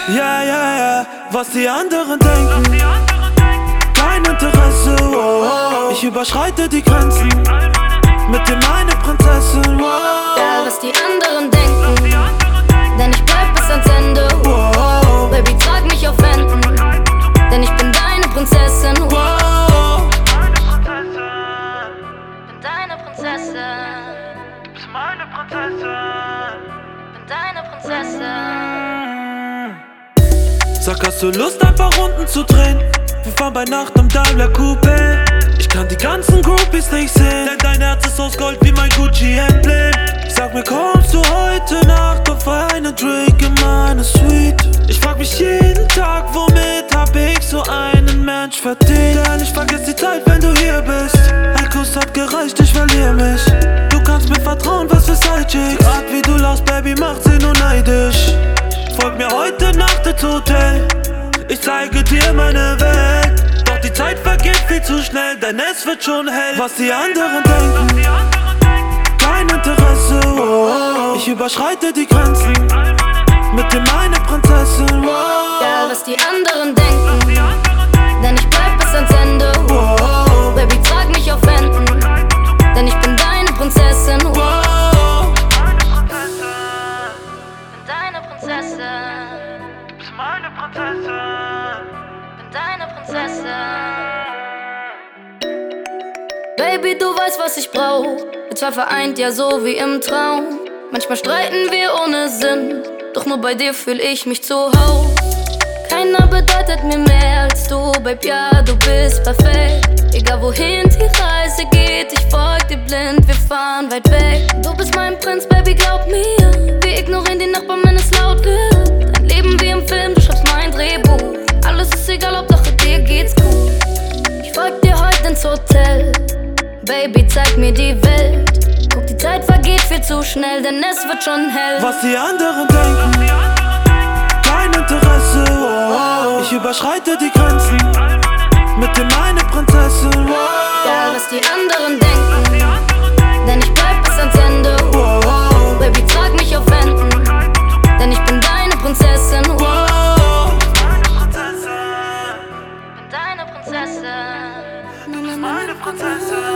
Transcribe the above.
Ja, ja, ja, was die anderen denken. Kein Interesse, oh. Ich überschreite die Grenzen mit dir, meine Prinzessin, oh. Ja, was die anderen denken, denn ich bleib bis ans Ende, oh. Baby, trag mich auf Händen, denn ich bin deine Prinzessin, oh. Bin deine Prinzessin, Bist meine Prinzessin. bin deine Prinzessin. Sag, hast du Lust, ein paar Runden zu drehen? Wir fahren bei Nacht im Daimler Coupé. Ich kann die ganzen Groupies nicht sehen, denn dein Herz ist aus Gold wie mein Gucci-Emblem. Sag mir, kommst du heute Nacht auf einen Drink in meine Suite? Ich frag mich jeden Tag, womit hab ich so einen Mensch verdient? Denn ich vergess die Zeit, wenn du hier bist. Ein Kuss hat gereicht, ich verliere mich. Du kannst mir vertrauen, was für Sidechicks. Die Art, wie du lachst, Baby, macht sie nur neidisch. Folg mir heute Nacht ins Hotel, ich zeige dir meine Welt. Doch die Zeit vergeht viel zu schnell, denn es wird schon hell. Was die anderen denken, kein Interesse, oh. Ich überschreite die Grenzen mit dir, meine Prinzessin, oh. Ja, was die anderen denken, denn ich bleib bis ans Ende, oh. Baby, trag mich auf Händen, denn ich bin deine Prinzessin, oh. Deine Prinzessin, Bist meine Prinzessin. bin deine Prinzessin. Baby, du weißt, was ich brauch. Wir zwei vereint, ja so wie im Traum. Manchmal streiten wir ohne Sinn, doch nur bei dir fühl ich mich zu Haus. Keiner bedeutet mir mehr als du, Babe, ja, du bist perfekt. Egal wohin die Reise geht, ich folg dir blind, wir fahren weit weg. Du bist mein Prinz, Baby, glaub mir. Wir ignorieren die Nachbarn, wenn es laut wird. Ein Leben wie im Film, du schreibst mein Drehbuch. Alles ist egal, Hauptsache dir geht's gut. Ich folg dir heute ins Hotel, Baby, zeig mir die Welt. Guck, die Zeit vergeht viel zu schnell, denn es wird schon hell. Was die anderen denken, kein Interesse, oh. Ich überschreite die Grenzen mit dir, meine Prinzessin, oh. Ja, was die anderen denken, denn ich bleib bis ans Ende, oh. Baby, trag mich auf Händen, denn ich bin deine Prinzessin, oh. Bin deine Prinzessin, Meine Prinzessin.